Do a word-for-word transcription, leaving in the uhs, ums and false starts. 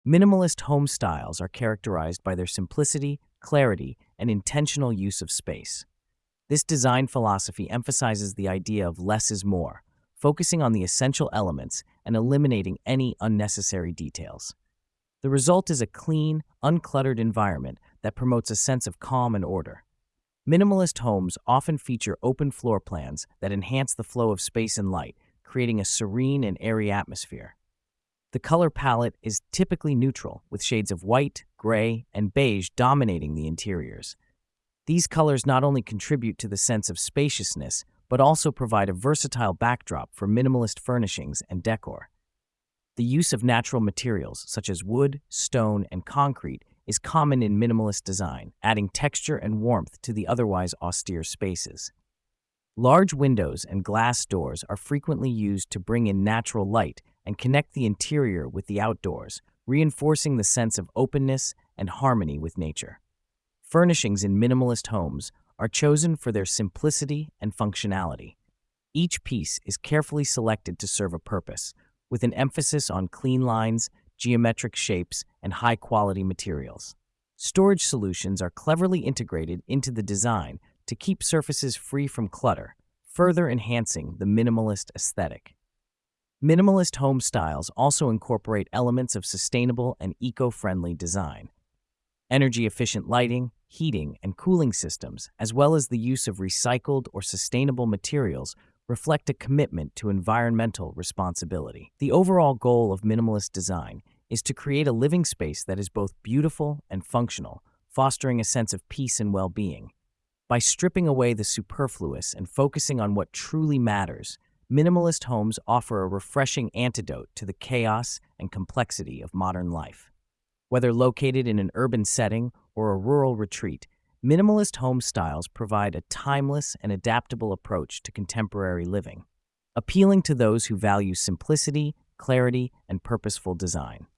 Minimalist home styles are characterized by their simplicity, clarity, and intentional use of space. This design philosophy emphasizes the idea of less is more, focusing on the essential elements and eliminating any unnecessary details. The result is a clean, uncluttered environment that promotes a sense of calm and order. Minimalist homes often feature open floor plans that enhance the flow of space and light, creating a serene and airy atmosphere. The color palette is typically neutral, with shades of white, gray, and beige dominating the interiors. These colors not only contribute to the sense of spaciousness, but also provide a versatile backdrop for minimalist furnishings and decor. The use of natural materials, such as wood, stone, and concrete, is common in minimalist design, adding texture and warmth to the otherwise austere spaces. Large windows and glass doors are frequently used to bring in natural light and connect the interior with the outdoors, reinforcing the sense of openness and harmony with nature. Furnishings in minimalist homes are chosen for their simplicity and functionality. Each piece is carefully selected to serve a purpose, with an emphasis on clean lines, geometric shapes, and high-quality materials. Storage solutions are cleverly integrated into the design to keep surfaces free from clutter, further enhancing the minimalist aesthetic. Minimalist home styles also incorporate elements of sustainable and eco-friendly design. Energy-efficient lighting, heating, and cooling systems, as well as the use of recycled or sustainable materials, reflect a commitment to environmental responsibility. The overall goal of minimalist design is to create a living space that is both beautiful and functional, fostering a sense of peace and well-being. By stripping away the superfluous and focusing on what truly matters, minimalist homes offer a refreshing antidote to the chaos and complexity of modern life. Whether located in an urban setting or a rural retreat, minimalist home styles provide a timeless and adaptable approach to contemporary living, appealing to those who value simplicity, clarity, and purposeful design.